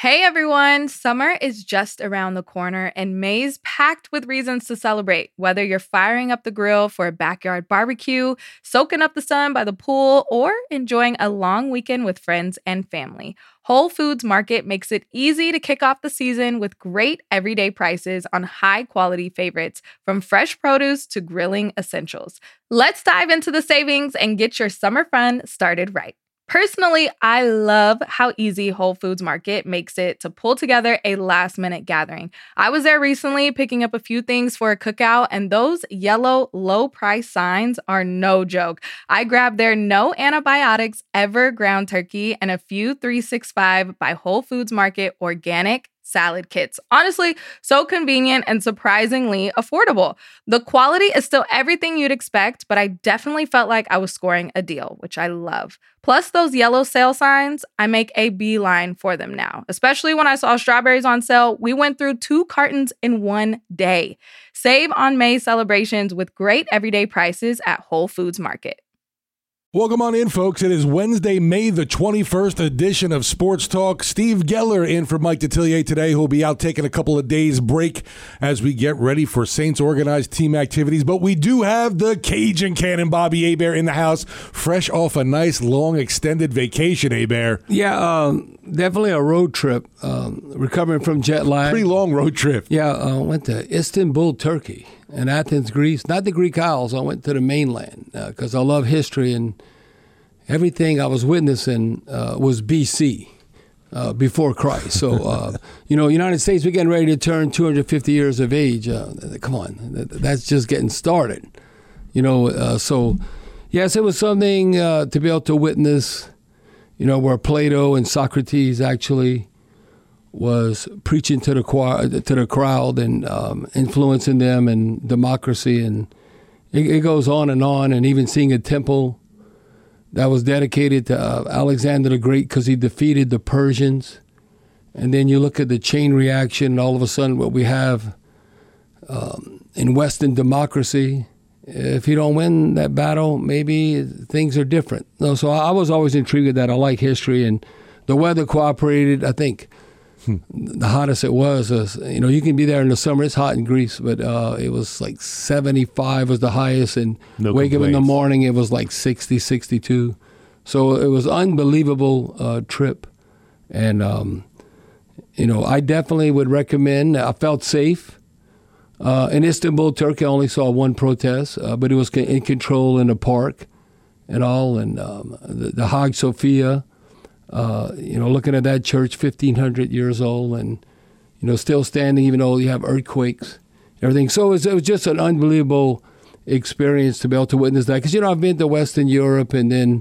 Hey everyone, summer is just around the corner and May's packed with reasons to celebrate. Whether you're firing up the grill for a backyard barbecue, soaking up the sun by the pool, or enjoying a long weekend with friends and family, Whole Foods Market makes it easy to kick off the season with great everyday prices on high-quality favorites, from fresh produce to grilling essentials. Let's dive into the savings and get your summer fun started right. Personally, I love how easy Whole Foods Market makes it to pull together a last-minute gathering. I was there recently picking up a few things for a cookout, and those yellow low-price signs are no joke. I grabbed their no antibiotics ever ground turkey and a few 365 by Whole Foods Market organic salad kits. Honestly, so convenient and surprisingly affordable. The quality is still everything you'd expect, but I definitely felt like I was scoring a deal, which I love. Plus, those yellow sale signs, I make a beeline for them now. Especially when I saw strawberries on sale, we went through 2 cartons in one day. Save on May celebrations with great everyday prices at Whole Foods Market. Welcome on in, folks. It is Wednesday, May the 21st edition of Sports Talk. Steve Geller in for Mike Detillier today, who'll be out taking a couple of days break as we get ready for Saints organized team activities. But we do have the Cajun Cannon, Bobby Hebert, in the house, fresh off a nice, long, extended vacation, Hebert. Yeah, definitely a road trip, recovering from jet lag. Pretty long road trip. Yeah, went to Istanbul, Turkey, and Athens, Greece. Not the Greek Isles. I went to the mainland because I love history, and everything I was witnessing was BC, before Christ. So, United States, we're getting ready to turn 250 years of age. Come on, that's just getting started. So, yes, it was something to be able to witness, where Plato and Socrates actually was preaching to the crowd and influencing them and democracy, and it goes on, and even seeing a temple that was dedicated to Alexander the Great because he defeated the Persians. And then you look at the chain reaction, and all of a sudden what we have in Western democracy, if you don't win that battle, maybe things are different. So I was always intrigued with that. I like history, and the weather cooperated. I think the hottest it was, you can be there in the summer. It's hot in Greece, but it was like 75 was the highest, and wake up in the morning, it was like 60, 62. So it was unbelievable trip. And, I definitely would recommend. I felt safe. In Istanbul, Turkey, I only saw one protest, but it was in control in the park and all, and the Hagia Sophia. Looking at that church, 1,500 years old, and still standing, even though you have earthquakes, everything. So it was just an unbelievable experience to be able to witness that. Because I've been to Western Europe, and then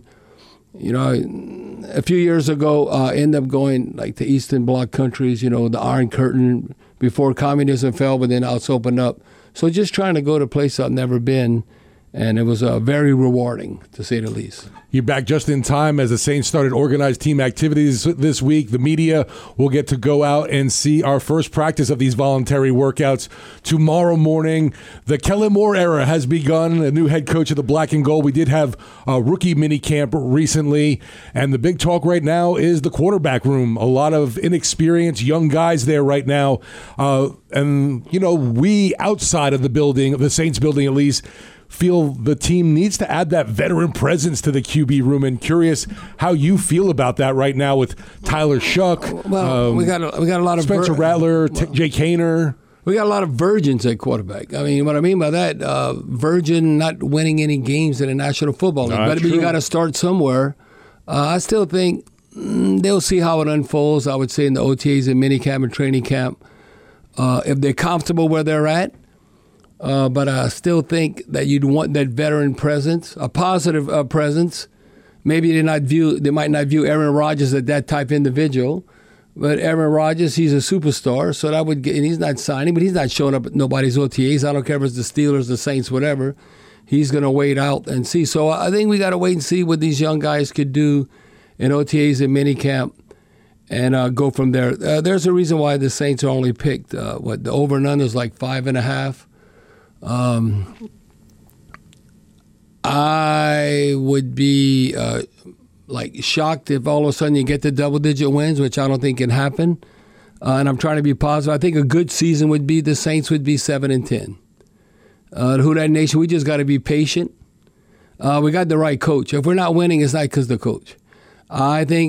a few years ago, I ended up going like to Eastern Bloc countries. The Iron Curtain before communism fell, but then it's opened up. So just trying to go to places I've never been. And it was very rewarding, to say the least. You're back just in time as the Saints started organized team activities this week. The media will get to go out and see our first practice of these voluntary workouts tomorrow morning. The Kellen Moore era has begun, a new head coach of the Black and Gold. We did have a rookie mini camp recently, and the big talk right now is the quarterback room. A lot of inexperienced young guys there right now. And we outside of the building, the Saints building at least, feel the team needs to add that veteran presence to the QB room, and curious how you feel about that right now with Tyler Shuck. Well, we got a lot of Spencer Rattler, Jake Haener. We got a lot of virgins at quarterback. I mean, what I mean by that, virgin not winning any games in the National Football League. But you got to start somewhere. I still think they'll see how it unfolds. I would say in the OTAs and minicamp and training camp, if they're comfortable where they're at. But I still think that you'd want that veteran presence, a positive presence. Maybe they might not view Aaron Rodgers as that type of individual, but Aaron Rodgers, he's a superstar, so that would get, and he's not signing, but he's not showing up at nobody's OTAs. I don't care if it's the Steelers, the Saints, whatever. He's going to wait out and see. So I think we got to wait and see what these young guys could do in OTAs and minicamp, and go from there. There's a reason why the Saints are only picked. The over and under is like 5.5. I would be like shocked if all of a sudden you get the double-digit wins, which I don't think can happen. And I'm trying to be positive. I think a good season would be the Saints would be 7-10. The Who Dat Nation, we just got to be patient. We got the right coach. If we're not winning, it's not because of the coach. I think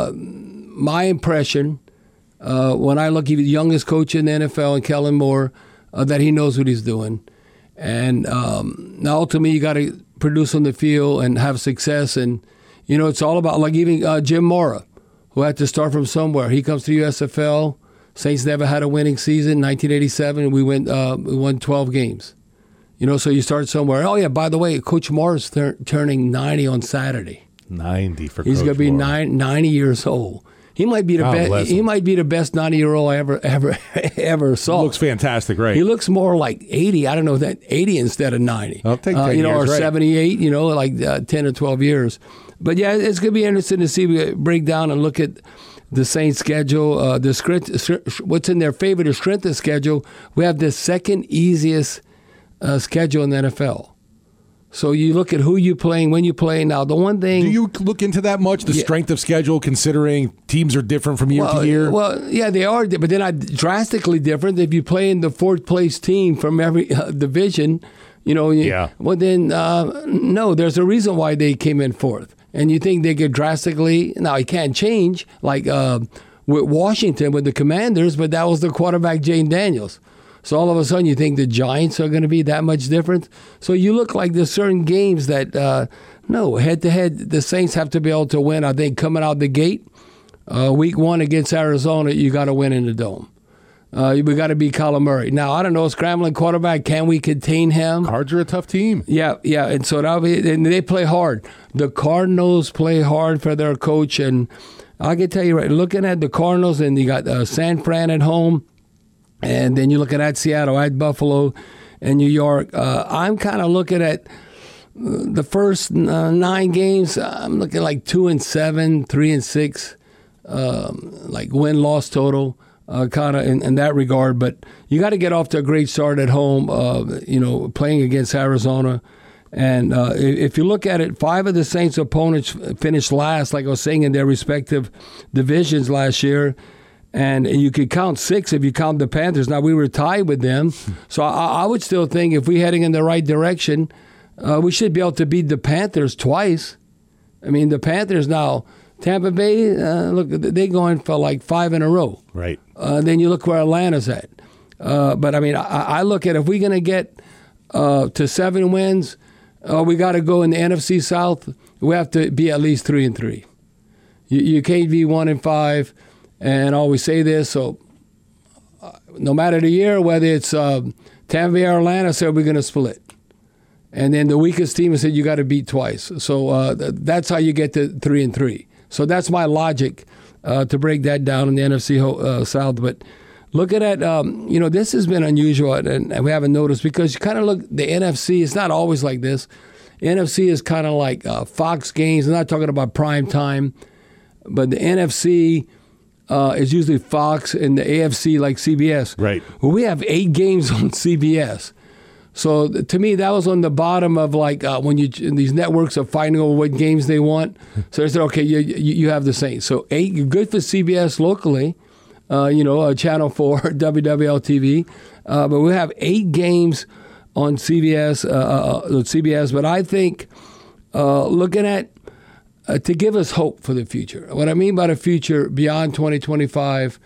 my impression, when I look at the youngest coach in the NFL, and Kellen Moore, that he knows what he's doing. And now ultimately you got to produce on the field and have success. And, you know, it's all about, like even Jim Mora, who had to start from somewhere. He comes to USFL. Saints never had a winning season. 1987, we won 12 games. You know, so you start somewhere. Oh, yeah, by the way, Coach Moore's turning 90 on Saturday. 90 for He's Coach going to be Moore. 90 years old. He might be the best. He might be the best 90-year-old I ever saw. He looks fantastic, right? He looks more like 80. I don't know, that 80 instead of 90. I'll take 10 years, or right. 78. You know, like 10 or 12 years. But yeah, it's going to be interesting to see. We break down and look at the Saints' schedule. What's in their favor, the strength of schedule. We have the second easiest schedule in the NFL. So you look at who you playing, when you play. Now, the one thing... Do you look into that much, the strength of schedule, considering teams are different from year to year? Well, yeah, they are, but they're not drastically different. If you play in the fourth-place team from every division, you know... Well, then, no, there's a reason why they came in fourth. And you think they get drastically... Now, it can't change, like with Washington, with the Commanders, but that was the quarterback, Jane Daniels. So all of a sudden you think the Giants are going to be that much different. So you look like there's certain games that, no, head-to-head, the Saints have to be able to win. I think coming out the gate, week 1 against Arizona, you got to win in the Dome. We got to beat Kyler Murray. Now, I don't know, scrambling quarterback, can we contain him? Cards are a tough team. Yeah, and so and they play hard. The Cardinals play hard for their coach, and I can tell you right, looking at the Cardinals, and you got San Fran at home, and then you're looking at Seattle, at Buffalo, and New York. I'm kind of looking at the first 9 games. I'm looking like 2-7, 3-6, like win-loss total, kind of in that regard. But you got to get off to a great start at home. Playing against Arizona. And if you look at it, 5 of the Saints' opponents finished last, like I was saying, in their respective divisions last year. And you could count 6 if you count the Panthers. Now, we were tied with them. So I would still think if we're heading in the right direction, we should be able to beat the Panthers twice. I mean, the Panthers now, Tampa Bay, look, they're going for like 5 in a row. Right. Then you look where Atlanta's at. But, I mean, I look at if we're going to get to 7 wins, we got to go in the NFC South. We have to be at least 3-3. You can't be 1-5. And I always say this, so no matter the year, whether it's Tampa Bay or Atlanta, said we're going to split. And then the weakest team said you got to beat twice. So that's how you get to 3-3. So that's my logic to break that down in the NFC South. But looking at, this has been unusual, and we haven't noticed, because you kind of look, the NFC, it's not always like this. The NFC is kind of like Fox games. I'm not talking about prime time, but the NFC... is usually Fox, and the AFC like CBS. Right. Well, we have 8 games on CBS. So to me, that was on the bottom of like when these networks are fighting over what games they want. So they said, okay, you have the Saints. So 8, good for CBS locally, Channel 4, WWL TV. But we have 8 games on CBS. But I think looking at to give us hope for the future. What I mean by the future beyond 2025,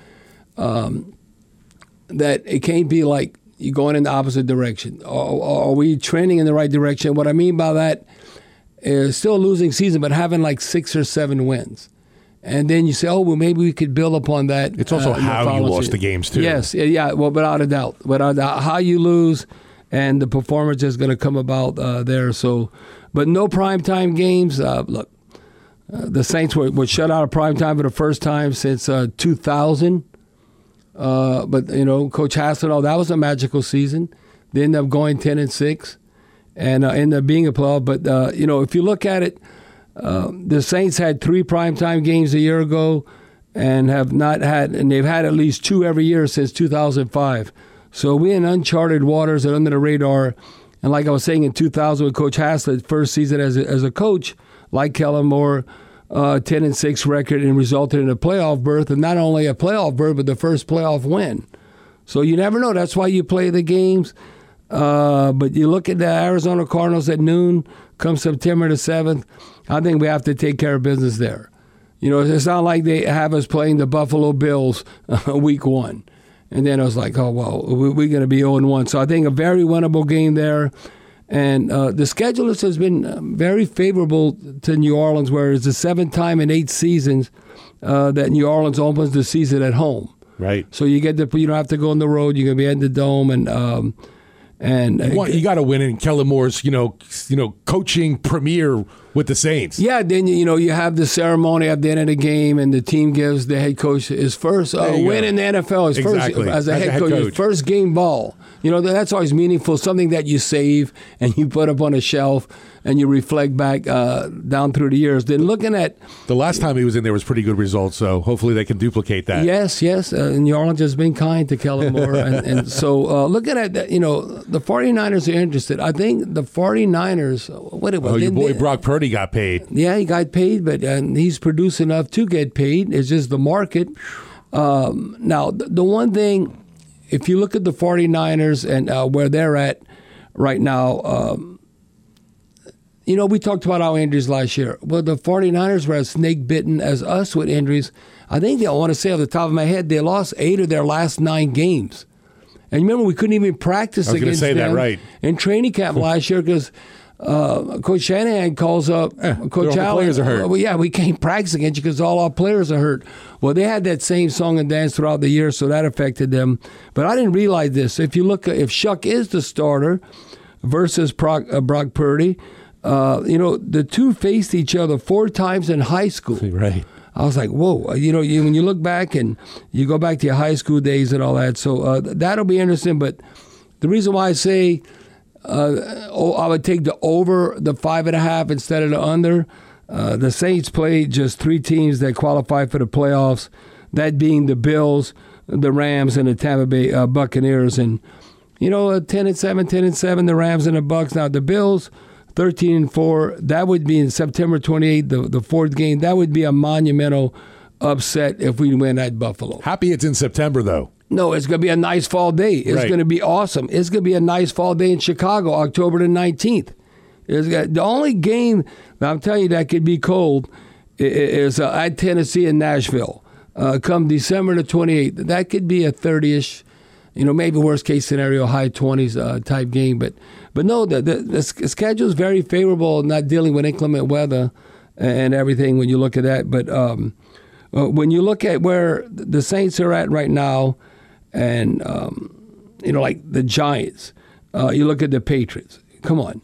that it can't be like you're going in the opposite direction. Are we trending in the right direction? What I mean by that is still a losing season, but having like 6 or 7 wins. And then you say, oh, well, maybe we could build upon that. It's also how you lost the games, too. Yes, yeah, well, without a doubt. How you lose and the performance is going to come about there. So, but no primetime games. Look. The Saints were shut out of primetime for the first time since 2000. But, Coach Hasselhoff, that was a magical season. They ended up going 10-6 and ended up being a playoff. But, if you look at it, the Saints had 3 primetime games a year ago and they've had at least 2 every year since 2005. So we're in uncharted waters and under the radar. And like I was saying, in 2000 with Coach Haslett, first season as a coach, like Kellen Moore, 10-6 record and resulted in a playoff berth, and not only a playoff berth, but the first playoff win. So you never know. That's why you play the games. But you look at the Arizona Cardinals at noon, come September the 7th, I think we have to take care of business there. You know, it's not like they have us playing the Buffalo Bills week 1. And then I was like, oh, well, we're going to be 0-1. So I think a very winnable game there. And the schedule has been very favorable to New Orleans, where it's the 7th time in 8 seasons that New Orleans opens the season at home. Right. So you don't have to go on the road. You're going to be in the dome, and you got to win in Kellen Moore's, coaching premiere with the Saints. Yeah, then you have the ceremony at the end of the game, and the team gives the head coach his first win in the NFL. His exactly. First as a head coach, his first game ball. That's always meaningful. Something that you save and you put up on a shelf and you reflect back down through the years. Then looking at the last time he was in there was pretty good results. So hopefully they can duplicate that. Yes. New Orleans has been kind to Kellen Moore, and so looking at that, the 49ers are interested. I think the 49ers. What it was? Your boy Brock Purdy got paid. Yeah, he got paid, but he's produced enough to get paid. It's just the market. Now, the one thing, if you look at the 49ers and where they're at right now, we talked about our injuries last year. Well, the 49ers were as snake-bitten as us with injuries. I think I want to say off the top of my head, they lost 8 of their last 9 games. And remember, we couldn't even practice against them in training camp last year because Coach Shanahan calls up Coach Allen. Players are hurt. Well, yeah, we can't practice against you because all our players are hurt. Well, they had that same song and dance throughout the year, so that affected them. But I didn't realize this. If you look, if Shuck is the starter versus Brock Purdy, the two faced each other 4 times in high school. Right. I was like, whoa. When you look back and you go back to your high school days and all that, so that'll be interesting. But the reason why I say I would take the over the 5.5 instead of the under. The Saints played just 3 teams that qualify for the playoffs, that being the Bills, the Rams, and the Tampa Bay Buccaneers. And 10-7, the Rams and the Bucs. Now the Bills, 13-4. That would be in September 28th, the 4th game. That would be a monumental upset if we win at Buffalo. Happy it's in September though. No, it's going to be a nice fall day. It's going to be awesome. It's going to be a nice fall day in Chicago, October the 19th. The only game, I'm telling you, that could be cold is at Tennessee and Nashville. Come December the 28th. That could be a 30-ish, maybe worst case scenario, high 20s type game. But no, the schedule is very favorable, not dealing with inclement weather and everything when you look at that. But when you look at where the Saints are at right now, and, like the Giants, you look at the Patriots. Come on.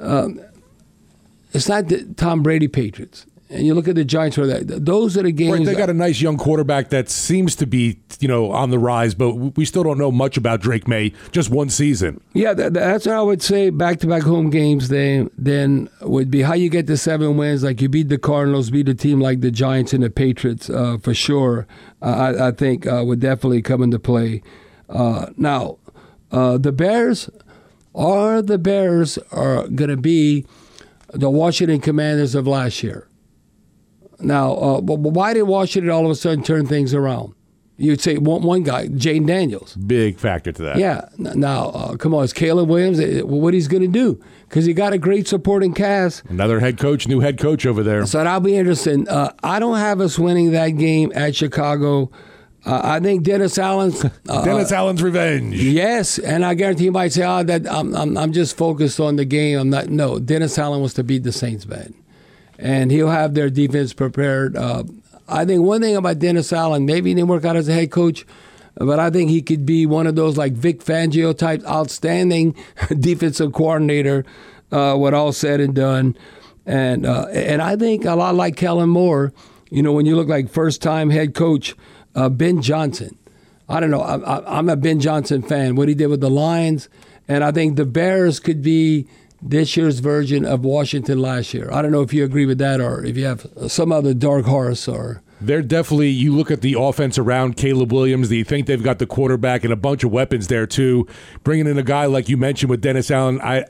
It's not the Tom Brady Patriots. And you look at the Giants, those are the games. Right, they got a nice young quarterback that seems to be, on the rise, but we still don't know much about Drake May. Just 1 season. Yeah, that's what I would say. Back-to-back home games then would be how you get the 7 wins. Like you beat the Cardinals, beat a team like the Giants and the Patriots for sure. I think would definitely come into play. Now, the Bears are going to be the Washington Commanders of last year. Now, why did Washington all of a sudden turn things around? You'd say one guy, Jaden Daniels. Big factor to that. Yeah. Now, come on, it's Caleb Williams. What he's going to do? Because he got a great supporting cast. Another new head coach over there. So that'll be interesting. I don't have us winning that game at Chicago. I think Dennis Allen's Allen's revenge. Yes, and I guarantee you might say, that I'm just focused on the game. I'm not. No, Dennis Allen wants to beat the Saints bad, and he'll have their defense prepared. I think one thing about Dennis Allen, maybe he didn't work out as a head coach, but I think he could be one of those like Vic Fangio type outstanding defensive coordinator when all said and done. And I think a lot like Kellen Moore, when you look like first-time head coach, Ben Johnson. I don't know. I'm a Ben Johnson fan, what he did with the Lions. And I think the Bears could be this year's version of Washington last year. I don't know if you agree with that or if you have some other dark horse or... They're definitely, you look at the offense around Caleb Williams, you think they've got the quarterback and a bunch of weapons there too. Bringing in a guy like you mentioned with Dennis Allen,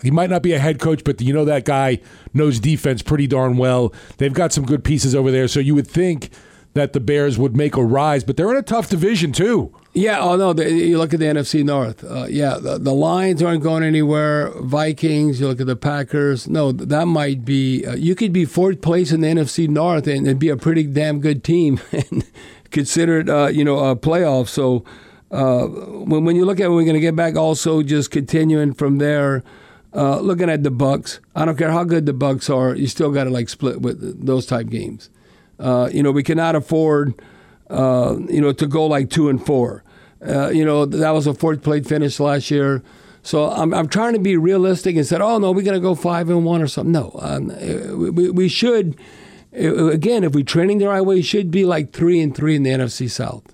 He might not be a head coach, but you know that guy knows defense pretty darn well. They've got some good pieces over there, so you would think that the Bears would make a rise, but they're in a tough division too. Yeah, oh no, you look at the NFC North. The Lions aren't going anywhere. Vikings, you look at the Packers. No, that might be, you could be fourth place in the NFC North and be a pretty damn good team and consider it, a playoff. So when you look at it, we're going to get back also just continuing from there, looking at the Bucks. I don't care how good the Bucks are, you still got to split with those type games. We cannot afford, to go 2-4. That was a fourth place finish last year. So I'm trying to be realistic and said, oh no, we're going to go 5-1 or something. No, we should. Again, if we're training the right way, it should be 3-3 in the NFC South.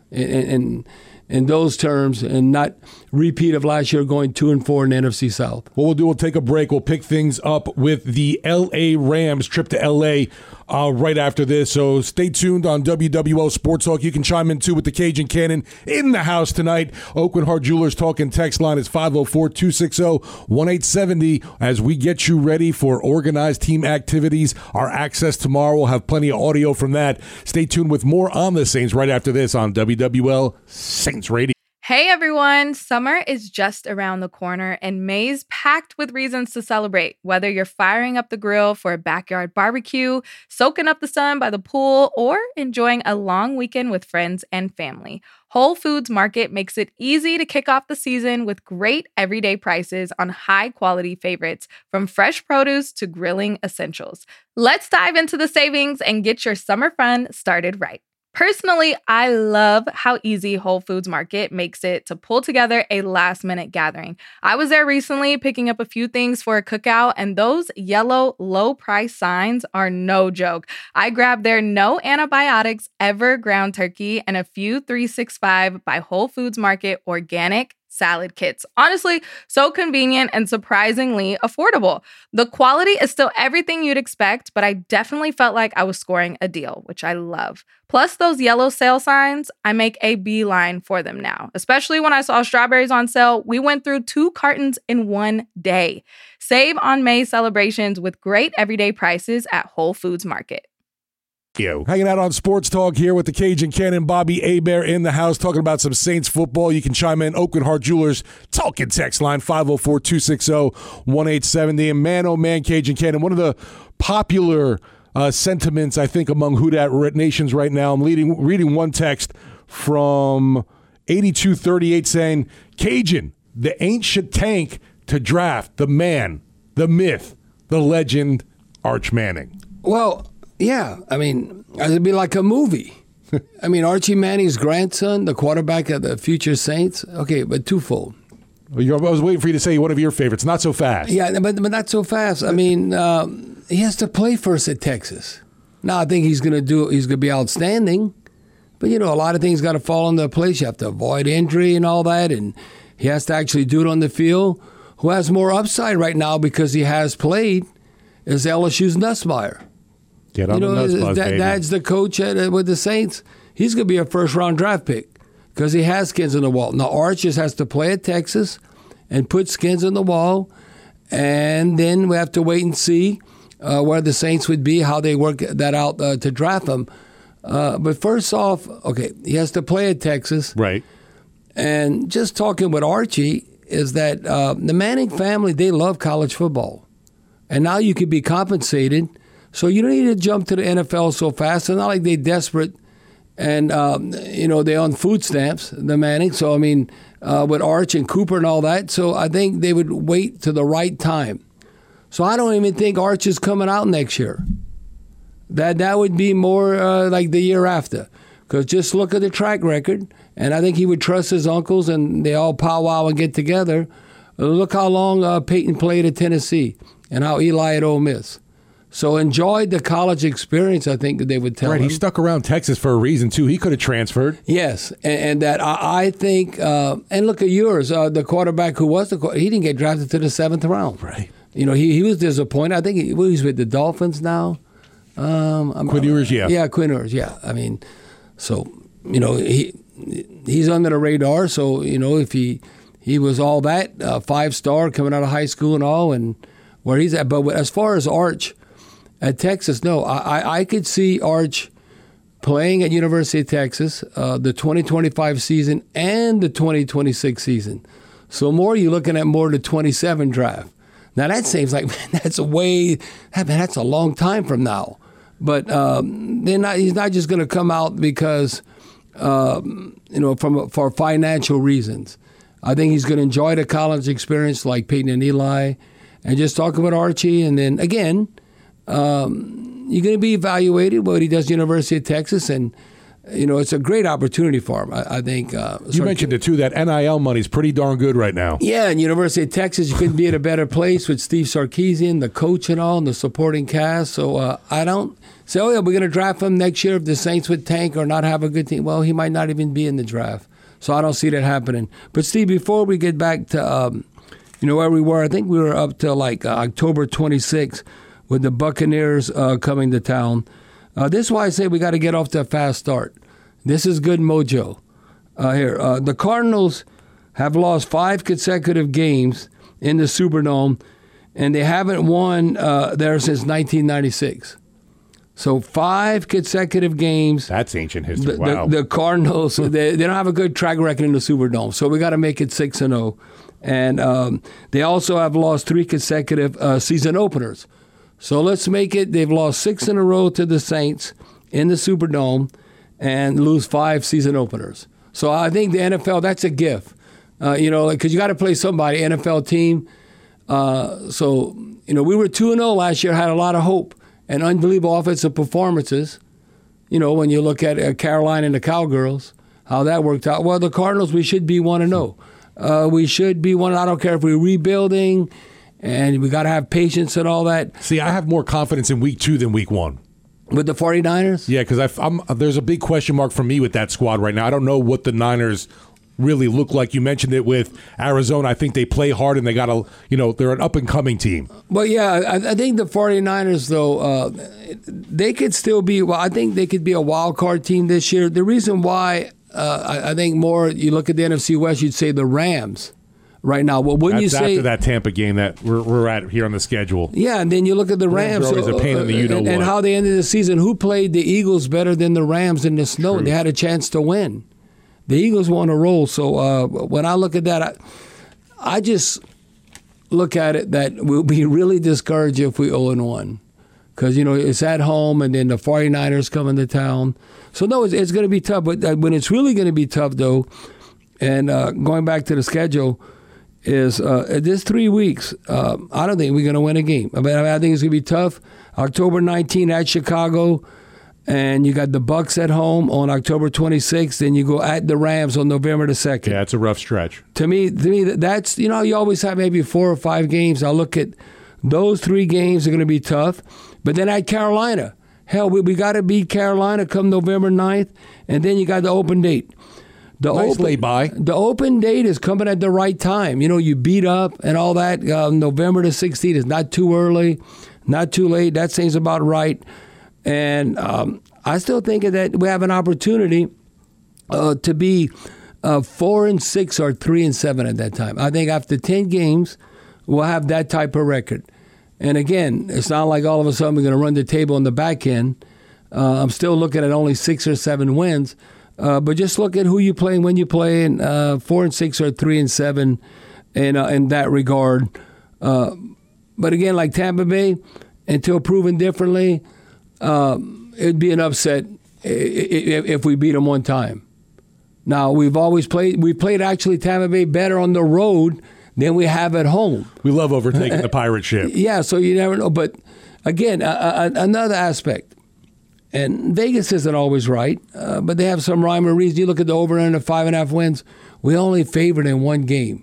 In those terms, and not repeat of last year going 2-4 in the NFC South. What we'll take a break. We'll pick things up with the L.A. Rams trip to L.A. Right after this. So stay tuned on WWL Sports Talk. You can chime in too with the Cajun Cannon in the house tonight. Oakland Heart Jewelers talking text line is 504-260-1870 as we get you ready for organized team activities. Our access tomorrow. We'll have plenty of audio from that. Stay tuned with more on the Saints right after this on WWL Saints Radio. Hey everyone, summer is just around the corner and May's packed with reasons to celebrate. Whether you're firing up the grill for a backyard barbecue, soaking up the sun by the pool, or enjoying a long weekend with friends and family, Whole Foods Market makes it easy to kick off the season with great everyday prices on high-quality favorites, from fresh produce to grilling essentials. Let's dive into the savings and get your summer fun started right. Personally, I love how easy Whole Foods Market makes it to pull together a last-minute gathering. I was there recently picking up a few things for a cookout, and those yellow low-price signs are no joke. I grabbed their no antibiotics ever ground turkey and a few 365 by Whole Foods Market organic salad kits. Honestly, so convenient and surprisingly affordable. The quality is still everything you'd expect, but I definitely felt like I was scoring a deal, which I love. Plus those yellow sale signs, I make a beeline for them now. Especially when I saw strawberries on sale, we went through 2 cartons in one day. Save on May celebrations with great everyday prices at Whole Foods Market. Hanging out on Sports Talk here with the Cajun Cannon, Bobby Hebert in the house, talking about some Saints football. You can chime in. Oakland Heart Jewelers talking text line 504-260-1870. And man, oh man, Cajun Cannon, one of the popular sentiments I think among Who Dat Nations right now. I'm reading one text from 8238 saying, Cajun, the ancient tank to draft the man, the myth, the legend, Arch Manning. Well, yeah, it'd be like a movie. Archie Manning's grandson, the quarterback of the future Saints. Okay, but twofold. I was waiting for you to say one of your favorites. Not so fast. Yeah, but not so fast. He has to play first at Texas. Now I think he's going to be outstanding. But, a lot of things got to fall into place. You have to avoid injury and all that, and he has to actually do it on the field. Who has more upside right now because he has played is LSU's Nussmeier. Get on the Nussbuzz, baby. Dad's the coach with the Saints. He's going to be a first-round draft pick because he has skins on the wall. Now, Arch just has to play at Texas and put skins on the wall, and then we have to wait and see where the Saints would be, how they work that out to draft him. But first off, okay, he has to play at Texas. Right. And just talking with Archie is that the Manning family, they love college football. And now you could be compensated. So you don't need to jump to the NFL so fast. It's not like they're desperate and, they're on food stamps, the Manning. So, with Arch and Cooper and all that. So I think they would wait to the right time. So I don't even think Arch is coming out next year. That would be more like the year after. Because just look at the track record. And I think he would trust his uncles and they all powwow and get together. Look how long Peyton played at Tennessee and how Eli at Ole Miss. So enjoyed the college experience, I think they would tell him. He stuck around Texas for a reason, too. He could have transferred. Yes, and that I think, and look at yours, the quarterback who was he didn't get drafted to the 7th round. Right. He was disappointed. I think he's with the Dolphins now. Quinn Ewers, yeah. Yeah, Quinn Ewers, yeah. He's under the radar, so, if he He was all that, 5-star coming out of high school and all, and where he's at. But as far as Arch at Texas, no, I could see Arch playing at University of Texas the 2025 season and the 2026 season. So you're looking at more the 27 draft. Now that seems like, man, that's a long time from now. But he's not just going to come out because for financial reasons. I think he's going to enjoy the college experience like Peyton and Eli, and just talk about Archie. And then again, you're going to be evaluated what he does at University of Texas, and it's a great opportunity for him. I think. You mentioned it too. That NIL money is pretty darn good right now. Yeah, and University of Texas, you couldn't be at a better place with Steve Sarkisian, the coach, and all, and the supporting cast. So I don't say, we're going to draft him next year if the Saints would tank or not have a good team. Well, he might not even be in the draft. So I don't see that happening. But Steve, before we get back to where we were, I think we were up to like October 26th with the Buccaneers coming to town. This is why I say we got to get off to a fast start. This is good mojo. Here, the Cardinals have lost 5 consecutive games in the Superdome, and they haven't won there since 1996. So 5 consecutive games. That's ancient history. Wow. The Cardinals, they don't have a good track record in the Superdome, so we got to make it 6-0. And they also have lost 3 consecutive season openers. So let's make it. They've lost 6 in a row to the Saints in the Superdome and lose 5 season openers. So I think the NFL, that's a gift. Because you got to play somebody, NFL team. So we were 2-0 last year, had a lot of hope and unbelievable offensive performances. When you look at Carolina and the Cowgirls, how that worked out. Well, the Cardinals, we should be 1-0. We should be 1-0. I don't care if we're rebuilding, and we got to have patience and all that. See, I have more confidence in week 2 than week 1. With the 49ers? Yeah, because there's a big question mark for me with that squad right now. I don't know what the Niners really look like. You mentioned it with Arizona. I think they play hard, and they got they're an up-and-coming team. Well, yeah, I think the 49ers, though, they could still be, I think they could be a wild card team this year. The reason why I think more, you look at the NFC West, you'd say the Rams right now. Well, wouldn't you say after that Tampa game that we're at here on the schedule? Yeah, and then you look at the Rams. Are always a pain in the you-know-what. And how they ended the season. Who played the Eagles better than the Rams in the snow? True. They had a chance to win. The Eagles won a roll. So when I look at that, I just look at it that we'll be really discouraged if we 0-1. Because, it's at home, and then the 49ers come into town. So, no, it's going to be tough. But when it's really going to be tough, though, and going back to the schedule, is this 3 weeks, I don't think we're going to win a game. I think it's going to be tough. October 19 at Chicago, and you got the Bucs at home on October 26th, then you go at the Rams on November the 2nd. Yeah, it's a rough stretch. To me, that's, you always have maybe 4 or 5 games. I look at those 3 games are going to be tough. But then at Carolina, hell, we got to beat Carolina come November 9th, and then you got the open date. Nice lay-by. The open date is coming at the right time. You beat up and all that. November the 16th is not too early, not too late. That seems about right. And I still think that we have an opportunity to be 4-6 or 3-7 at that time. I think after 10 games, we'll have that type of record. And again, it's not like all of a sudden we're going to run the table on the back end. I'm still looking at only 6 or 7 wins. But just look at who you play and when you play, and 4-6 or 3-7 in that regard. But again, like Tampa Bay, until proven differently, it'd be an upset if we beat them one time. Now, we played actually Tampa Bay better on the road than we have at home. We love overtaking the pirate ship. Yeah, so you never know. But again, another aspect. And Vegas isn't always right, but they have some rhyme or reason. You look at the over and under 5.5 wins. We only favored in 1 game.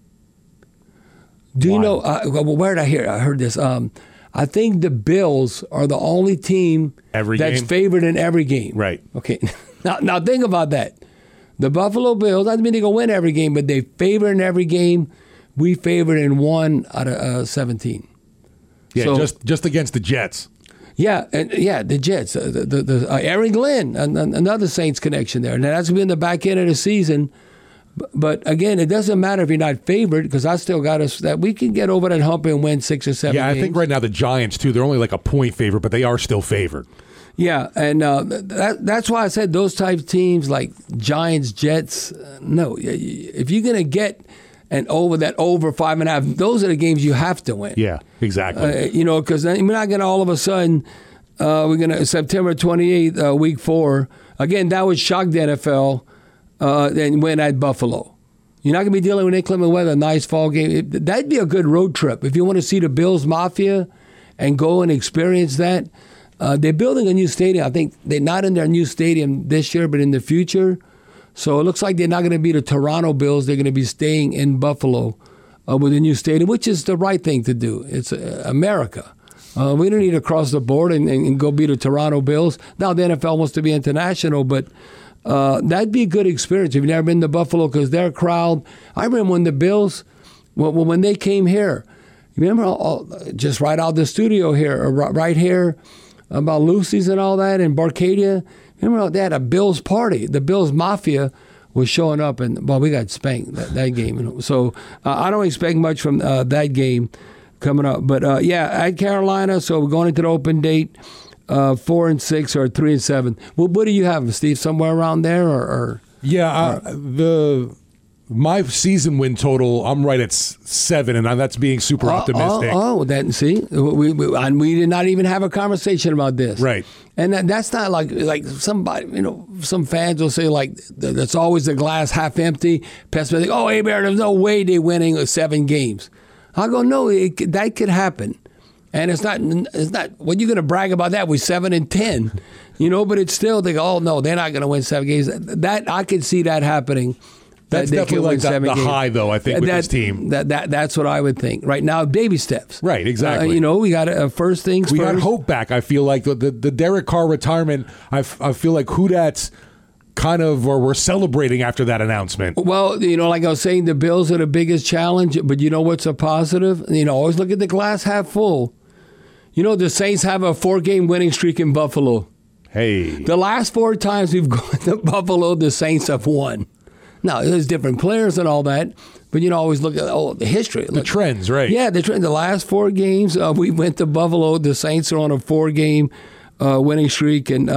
Do you know? Where did I hear? I heard this. I think the Bills are the only team that's favored in every game. Right. Okay. Now think about that. The Buffalo Bills, doesn't mean they're going to win every game, but they favor in every game. We favored in 1 out of 17. Yeah, so, just against the Jets. Yeah, the Jets. Aaron Glenn, another Saints connection there. Now, that's going to be in the back end of the season. But again, it doesn't matter if you're not favored because I still got us that we can get over that hump and win 6 or 7 Yeah, games. I think right now the Giants, too, they're only like a point favorite, but they are still favored. Yeah, and that's why I said those type of teams like Giants, Jets, no. If you're going to get over 5.5, those are the games you have to win. Yeah, exactly. Because we're not going to all of a sudden, we're going to September 28th, week 4. Again, that would shock the NFL. Then win at Buffalo. You're not going to be dealing with inclement weather, a nice fall game. That'd be a good road trip. If you want to see the Bills Mafia and go and experience that, they're building a new stadium. I think they're not in their new stadium this year, but in the future. So it looks like they're not going to be the Toronto Bills. They're going to be staying in Buffalo with a new stadium, which is the right thing to do. It's America. We don't need to cross the board and go be the Toronto Bills. Now the NFL wants to be international, but that'd be a good experience if you've never been to Buffalo because their crowd. I remember when the Bills, when they came here. Remember, just right out the studio here, right here, about Lucy's and all that, in Barcadia. Remember they had a Bills party. The Bills Mafia was showing up, and we got spanked that game. So I don't expect much from that game coming up. But at Carolina, so we're going into the open date. 4-6 or 3-7. Well, what do you have, Steve? Somewhere around there, or? Yeah, my season win total, I'm right at 7, and that's being super optimistic. See, we did not even have a conversation about this, right? And that's not like somebody, some fans will say like that's always the glass half empty. Pessimistic. Oh, hey, Bear, there's no way they're winning 7 games. I go, no, that could happen. And it's not. What you going to brag about that? We're 7-10, But it's still. They go, oh no, they're not going to win 7 games. That I could see that happening. That's definitely like the high, though. I think with this team. That's what I would think. Right now, baby steps. Right, exactly. We got first things. We got hope back. I feel like the Derek Carr retirement. I feel like who that's kind of, or we're celebrating after that announcement. Well, like I was saying, the Bills are the biggest challenge. But what's a positive? Always look at the glass half full. The Saints have a 4-game winning streak in Buffalo. Hey. The last 4 times we've gone to Buffalo, the Saints have won. Now, there's different players and all that, but always look at the history. The trends, right? Yeah, the trend. The last 4 games, we went to Buffalo. The Saints are on a 4-game winning streak. And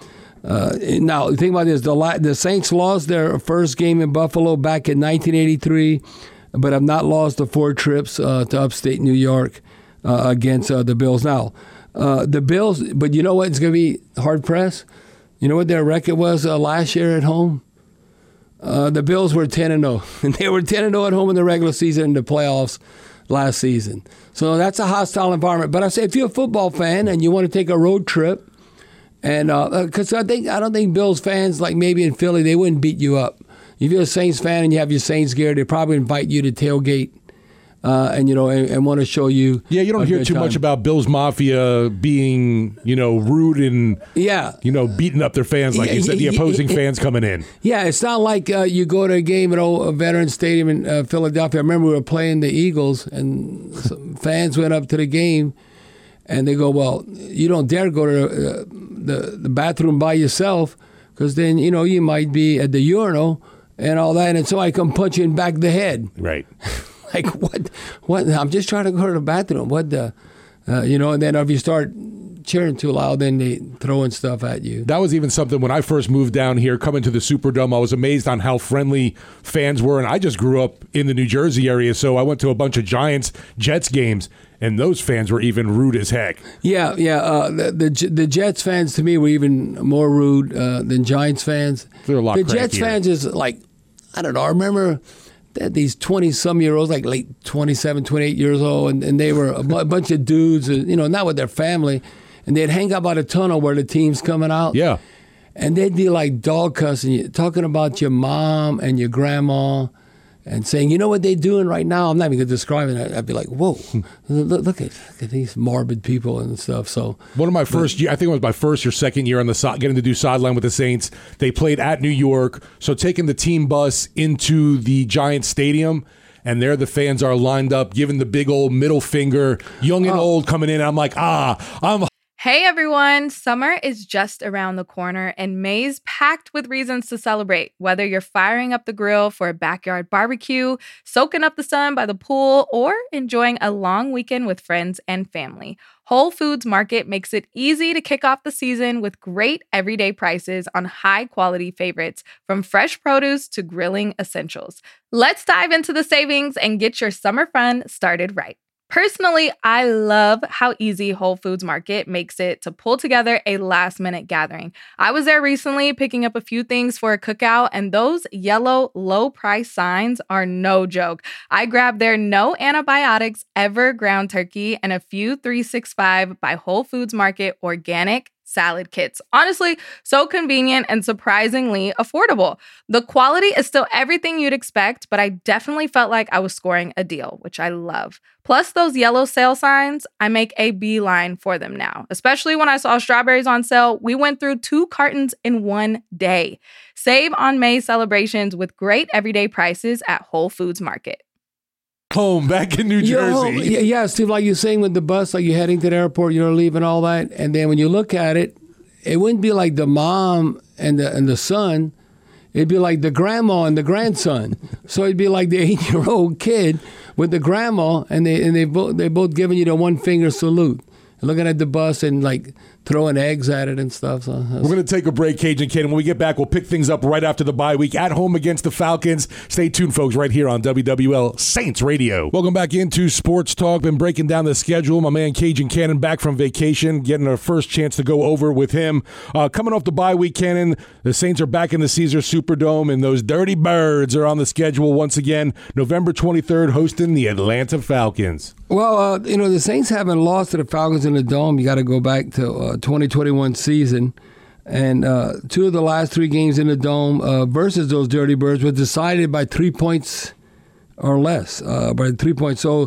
now, think about this. The Saints lost their first game in Buffalo back in 1983, but have not lost the 4 trips to upstate New York. Against the Bills. Now, the Bills, but you know what? It's going to be hard pressed. You know what their record was last year at home? The Bills were 10-0, and they were 10-0 at home in the regular season and the playoffs last season. So that's a hostile environment. But I say if you're a football fan and you want to take a road trip, and because I don't think Bills fans, like maybe in Philly, they wouldn't beat you up. If you're a Saints fan and you have your Saints gear, they probably invite you to tailgate. And want to show you. Yeah, you don't hear too much about Bills Mafia being, rude and beating up their fans like you said, the opposing fans coming in. Yeah, it's not like you go to a game at a Veterans Stadium in Philadelphia. I remember we were playing the Eagles, and some fans went up to the game, and they go, "Well, you don't dare go to the bathroom by yourself, because then you might be at the urinal and all that, and somebody come punch you in the back of the head." Right. Like, what? I'm just trying to go to the bathroom. What the, and then if you start cheering too loud, then they throwing stuff at you. That was even something when I first moved down here, coming to the Superdome. I was amazed on how friendly fans were. And I just grew up in the New Jersey area, so I went to a bunch of Jets games, and those fans were even rude as heck. Yeah. The Jets fans, to me, were even more rude than Giants fans. They're a lot The crankier. Jets fans is like, I don't know, I remember these 20-some-year-olds, like late 27, 28 years old, and they were a bunch of dudes, not with their family, and they'd hang out by the tunnel where the team's coming out. Yeah. And they'd be like dog cussing you, talking about your mom and your grandma, and saying, you know what they're doing right now? I'm not even going to describe it. I'd be like, whoa, look at these morbid people and stuff. So one of my first year, I think it was my first or second year on getting to do sideline with the Saints. They played at New York, so taking the team bus into the Giants stadium, and there the fans are lined up, giving the big old middle finger, young and old coming in. I'm like, I'm Hey everyone, summer is just around the corner and May's packed with reasons to celebrate. Whether you're firing up the grill for a backyard barbecue, soaking up the sun by the pool, or enjoying a long weekend with friends and family, Whole Foods Market makes it easy to kick off the season with great everyday prices on high-quality favorites, from fresh produce to grilling essentials. Let's dive into the savings and get your summer fun started right. Personally, I love how easy Whole Foods Market makes it to pull together a last-minute gathering. I was there recently picking up a few things for a cookout, and those yellow low-price signs are no joke. I grabbed their no antibiotics ever ground turkey and a few 365 by Whole Foods Market organic salad kits. Honestly, so convenient and surprisingly affordable. The quality is still everything you'd expect, but I definitely felt like I was scoring a deal, which I love. Plus those yellow sale signs, I make a beeline for them now. Especially when I saw strawberries on sale, we went through 2 cartons in one day. Save on May celebrations with great everyday prices at Whole Foods Market. Home back in New Jersey. Yeah, Steve, like you're saying with the bus, like you're heading to the airport, you're leaving all that, and then when you look at it, it wouldn't be like the mom and the son. It'd be like the grandma and the grandson. So it'd be like the 8-year-old kid with the grandma, and they both giving you the one finger salute, looking at the bus and like throwing eggs at it and stuff. So we're going to take a break, Cajun Kid, and when we get back, we'll pick things up right after the bye week at home against the Falcons. Stay tuned, folks, right here on WWL Saints Radio. Welcome back into Sports Talk. Been breaking down the schedule. My man Cajun Cannon back from vacation, getting our first chance to go over with him. Coming off the bye week, Cannon, the Saints are back in the Caesars Superdome, and those Dirty Birds are on the schedule once again. November 23rd, hosting the Atlanta Falcons. Well, the Saints haven't lost to the Falcons in the Dome. You got to go back to 2021 season. And 2 of the last 3 games in the Dome versus those Dirty Birds were decided by 3 points or less, by 3 points. So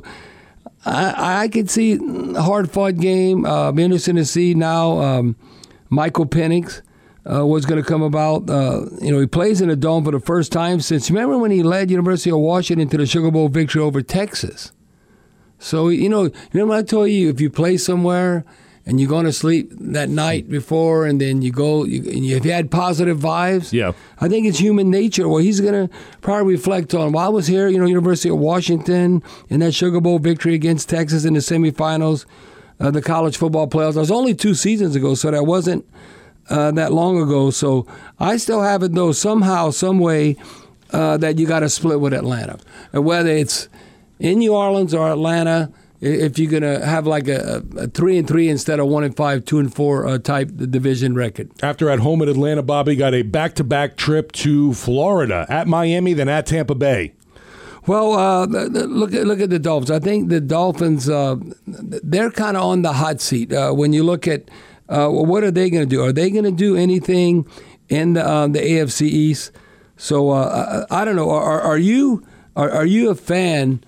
I could see a hard-fought game. Be interesting to see now Michael Penix what's going to come about. He plays in the Dome for the first time since, remember when he led University of Washington to the Sugar Bowl victory over Texas? So, when I told you, if you play somewhere and you're going to sleep that night before and then you go, if you had positive vibes, yeah, I think it's human nature. Well, he's going to probably reflect on, I was here, University of Washington in that Sugar Bowl victory against Texas in the semifinals, the college football playoffs. That was only 2 seasons ago, so that wasn't that long ago. So I still have it, though, somehow, some way that you got to split with Atlanta. Whether it's in New Orleans or Atlanta, if you're going to have like a 3-3 instead of 1-5, 2-4 type division record. After at home at Atlanta, Bobby got a back-to-back trip to Florida, at Miami, then at Tampa Bay. Well, look at the Dolphins. I think the Dolphins, they're kind of on the hot seat. When you look at what are they going to do? Are they going to do anything in the AFC East? So I don't know. Are you a fan?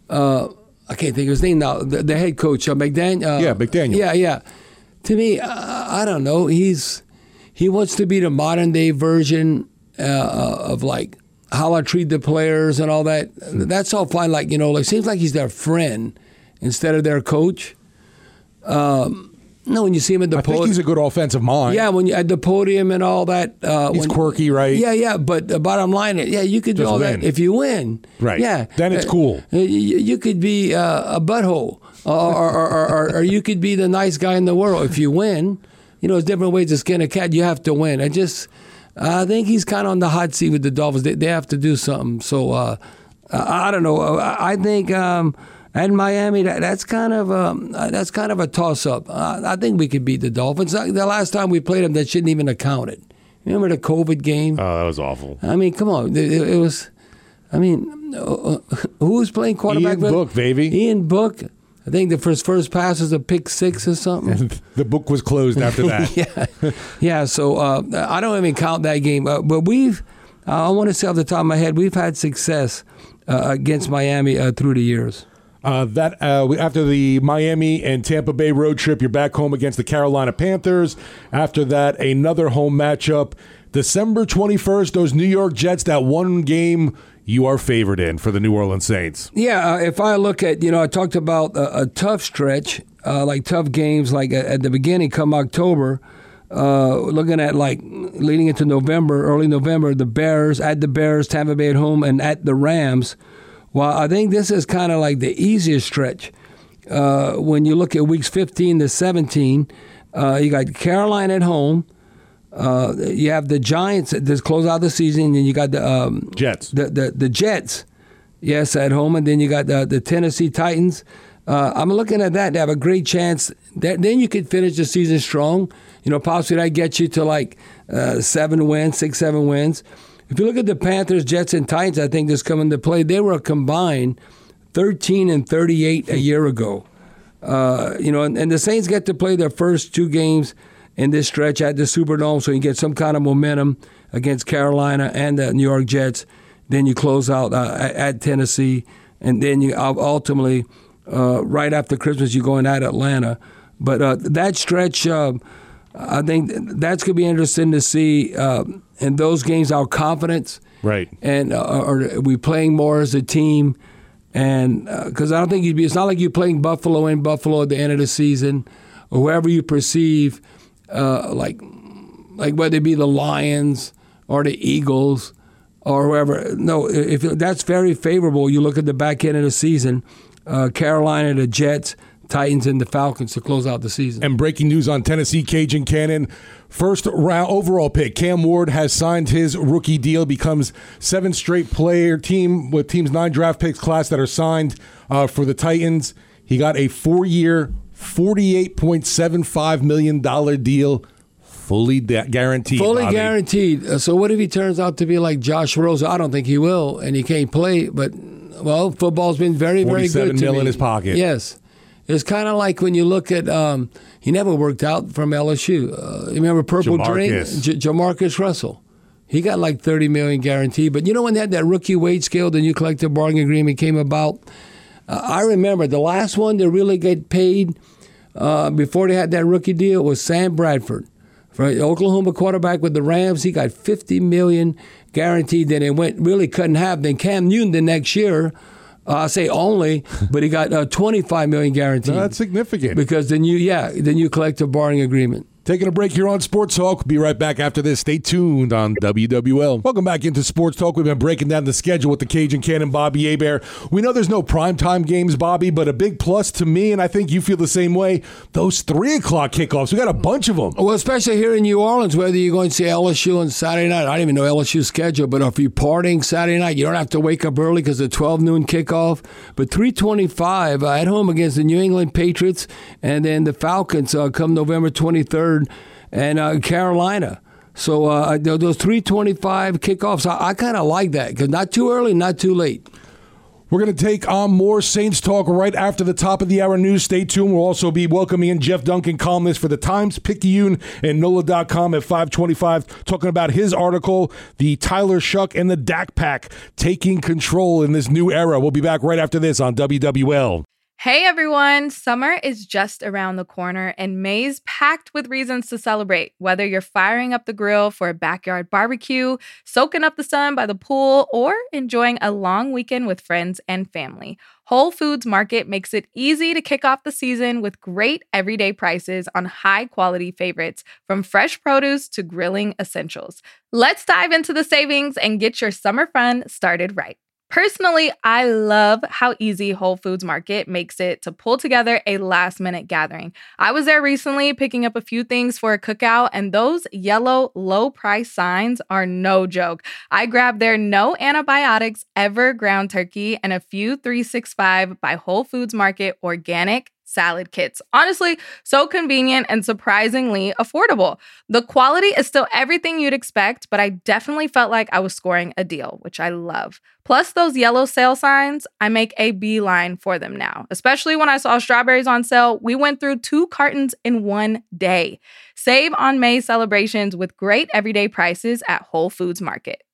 I can't think of his name now. The head coach, McDaniel. McDaniel. Yeah. To me, I don't know. He wants to be the modern day version of like how I treat the players and all that. That's all fine. Like seems like he's their friend instead of their coach. No, when you see him at the podium. I think he's a good offensive mind. Yeah, when you at the podium and all that. He's quirky, right? Yeah, but the bottom line is, you could do all that if you win. Right. Yeah. Then it's cool. You could be a butthole, or you could be the nice guy in the world. If you win, there's different ways to skin a cat. You have to win. I think he's kind of on the hot seat with the Dolphins. They have to do something. So, I don't know. I think... at Miami, that's kind of a toss-up. I think we could beat the Dolphins. The last time we played them, that shouldn't even have counted. Remember the COVID game? Oh, that was awful. I mean, come on. It was. I mean, who was playing quarterback? Ian Book, baby. Ian Book. I think the first pass was a pick 6 or something. And the book was closed after that. Yeah. So I don't even count that game. But I want to say off the top of my head, we've had success against Miami through the years. After the Miami and Tampa Bay road trip, you're back home against the Carolina Panthers. After that, another home matchup. December 21st, those New York Jets, that one game you are favored in for the New Orleans Saints. Yeah, if I look at, I talked about a tough stretch, like tough games, like at the beginning, come October, looking at like leading into November, early November, the Bears, Tampa Bay at home, and at the Rams. Well, I think this is kind of like the easiest stretch. When you look at weeks 15 to 17, you got Carolina at home. You have the Giants that close out the season, and you got the Jets. The Jets, yes, at home, and then you got the Tennessee Titans. I'm looking at that. They have a great chance. Then you could finish the season strong. Possibly that gets you to like 7 wins, 6, 7 wins. If you look at the Panthers, Jets, and Titans, I think this come into play. They were a combined 13 and 38 a year ago. And the Saints get to play their first 2 games in this stretch at the Superdome, so you get some kind of momentum against Carolina and the New York Jets. Then you close out at Tennessee, and then you ultimately, right after Christmas, you're going at Atlanta. But that stretch, I think that's going to be interesting to see in those games, our confidence. Right. And are we playing more as a team? And because I don't think it's not like you're playing Buffalo at the end of the season, or whoever you perceive, like whether it be the Lions or the Eagles or whoever. No, if that's very favorable. You look at the back end of the season, Carolina, the Jets, Titans, and the Falcons to close out the season. And breaking news on Tennessee, Cajun Cannon. First round overall pick, Cam Ward has signed his rookie deal, becomes 7 straight player team with team's 9 draft picks class that are signed for the Titans. He got a 4-year, $48.75 million deal, fully guaranteed. Fully Bobby. Guaranteed. So what if he turns out to be like Josh Rosen? I don't think he will, and he can't play. But, football's been very, very good to me. $47 million in his pocket. Yes. It's kind of like when you look at he never worked out from LSU. You remember Purple Dream? Jamarcus Russell. He got like $30 million guaranteed. But when they had that rookie wage scale, the new collective bargaining agreement came about, I remember the last one to really get paid before they had that rookie deal was Sam Bradford. Right, Oklahoma quarterback with the Rams, he got $50 million guaranteed. Then it really cut in half. Then Cam Newton the next year, I say only, but he got $25 million guaranteed. No, that's significant. Because the new collective bargaining agreement. Taking a break here on Sports Talk. We'll be right back after this. Stay tuned on WWL. Welcome back into Sports Talk. We've been breaking down the schedule with the Cajun Cannon, Bobby Hebert. We know there's no primetime games, Bobby, but a big plus to me, and I think you feel the same way, those 3 o'clock kickoffs. We got a bunch of them. Well, especially here in New Orleans, whether you're going to see LSU on Saturday night. I don't even know LSU's schedule, but if you're partying Saturday night, you don't have to wake up early because of the 12 noon kickoff. But 3:25 at home against the New England Patriots, and then the Falcons come November 23rd. And Carolina. So those 3:25 kickoffs, I kind of like that because not too early, not too late. We're going to take on more Saints talk right after the top of the hour news. Stay tuned. We'll also be welcoming in Jeff Duncan, columnist for the Times, Picayune, and NOLA.com at 5:25, talking about his article, the Tyler Shuck and the Dak Pack taking control in this new era. We'll be back right after this on WWL. Hey everyone, summer is just around the corner and May's packed with reasons to celebrate. Whether you're firing up the grill for a backyard barbecue, soaking up the sun by the pool, or enjoying a long weekend with friends and family, Whole Foods Market makes it easy to kick off the season with great everyday prices on high-quality favorites, from fresh produce to grilling essentials. Let's dive into the savings and get your summer fun started right. Personally, I love how easy Whole Foods Market makes it to pull together a last-minute gathering. I was there recently picking up a few things for a cookout, and those yellow low-price signs are no joke. I grabbed their no antibiotics ever ground turkey and a few 365 by Whole Foods Market organic salad kits. Honestly, so convenient and surprisingly affordable. The quality is still everything you'd expect, but I definitely felt like I was scoring a deal, which I love. Plus those yellow sale signs, I make a beeline for them now. Especially when I saw strawberries on sale, we went through 2 cartons in one day. Save on May celebrations with great everyday prices at Whole Foods Market.